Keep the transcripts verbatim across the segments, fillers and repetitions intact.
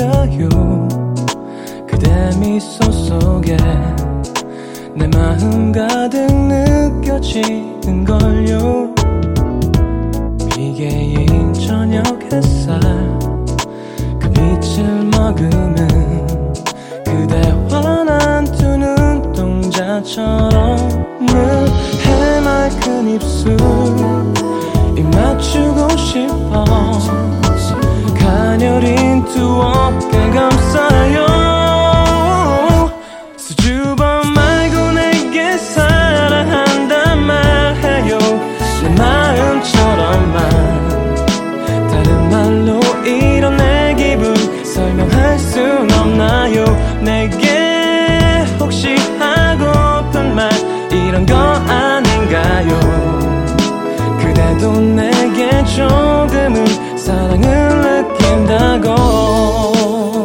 말아요. 그대 미소 속에 내 마음 가득 느껴지는걸요. 비개인 저녁 햇살 그 빛을 머금은 그대와 난 두 눈동자처럼 늘 해맑은 입술 입 맞추고 싶어. 가녀린 두 어깨 감싸요. 수줍어 말고 내게 사랑한단 말해요. 내 마음처럼만 다른 말로 이런 내 기분 설명할 순 없나요. 내게 혹시 하고픈 말 이런 거 아닌가요. 그대도 내게 조금은 사랑을 느낀다고.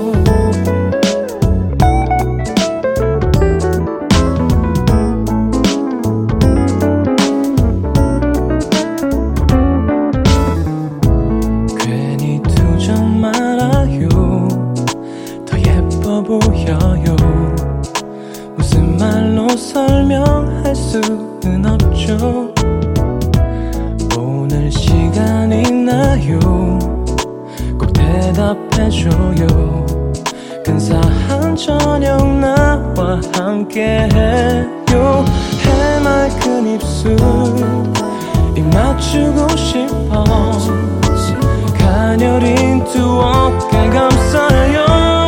괜히 두정 말아요. 더 예뻐 보여요. 무슨 말로 설명할 수는 없죠. 오늘 시간 있나요? 꼭 대답해줘요. 근사한 저녁 나와 함께해요. 해맑은 입술 입 맞추고 싶어. 가녀린 두 어깨 감싸요.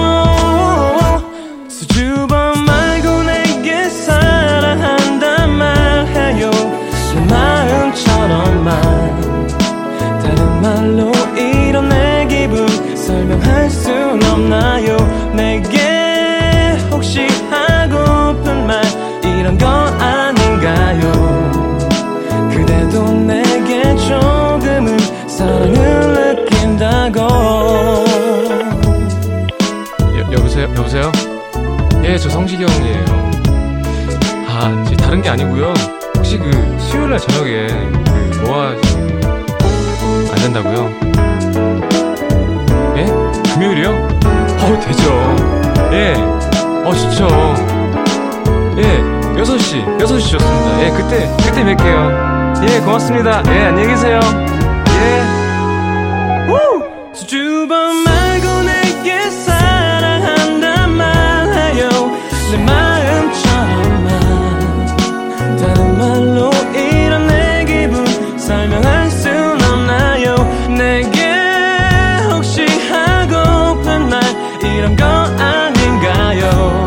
수줍어 말고 내게 사랑한단 말해요. 내 마음처럼만 다른 말로 이런 내 기분 설명할 순 없나요. 내게 혹시 하고픈 말 이런 거 아닌가요. 그대도 내게 조금은 사랑을 느낀다고. 여, 여보세요? 여보세요? 예, 저 성식이 형이에요. 아, 다른 게 아니고요. 혹시 그 수요일날 저녁에 그 뭐하 안 된다고요? 예? 금요일이요? 어, 되죠. 예. 어, 좋죠. 예, 여섯 시, 여섯 시 좋습니다. 예, 그때, 그때 뵐게요. 예, 고맙습니다. 예, 안녕히 계세요. 예. 우! 수줍어 말고 내게 사랑한단 말해요. 내 마음처럼만 다른 말로 이런 내 기분 설명할 순 없나요. 내게 혹시 하고픈 말 이런 거 아닌가요.